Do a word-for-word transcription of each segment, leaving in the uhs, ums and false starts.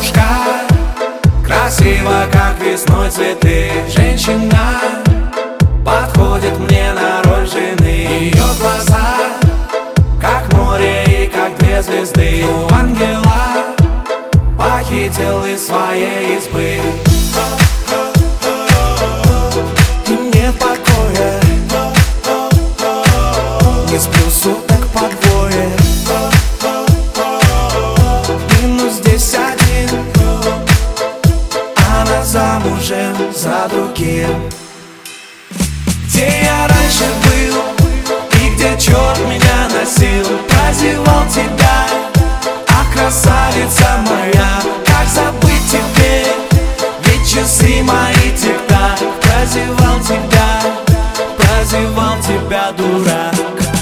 девушка, красиво, как весной цветы. Женщина подходит мне на роль жены. Ее глаза, как море и как две звезды. У ангела похитил из своей избы. И нет покоя, не сплю суток по двое. Минус здесь один, она замужем за другим. Где я раньше был и где черт меня носил, прозевал тебя, ах, красавица моя. Как забыть теперь, ведь часы мои тик-так. Прозевал тебя, прозевал тебя, дурак.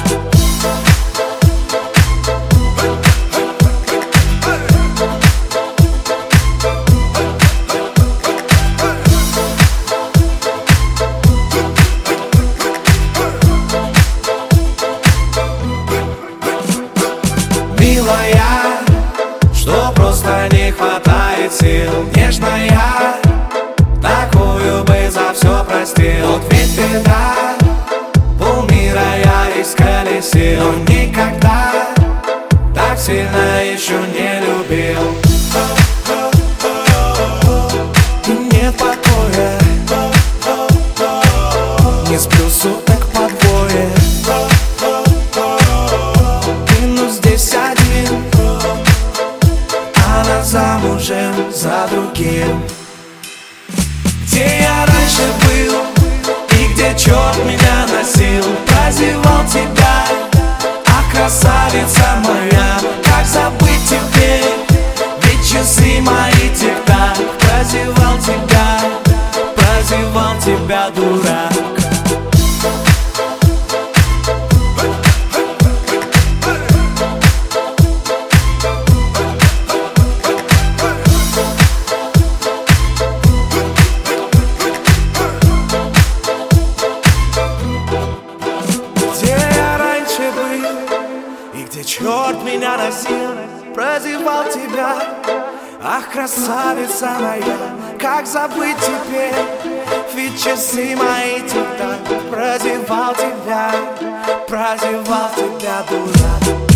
Милая, что просто не хватает сил. Нежная, такую бы за все простил. Вот ведь беда, полмира я исколесил, но никогда так сильно еще не любил. И нет покоя, не сплю суток по двое. Минус здесь один, она замужем за другим. Где я раньше был и где черт меня носил, прозевал тебя, ах, красавица моя. Как забыть теперь, ведь часы мои тик-так. Прозевал тебя, прозевал тебя, дурак. Где черт меня носил, прозевал тебя, ах, красавица моя. Как забыть теперь, ведь часы мои тик-так. Прозевал тебя, прозевал тебя, дурак.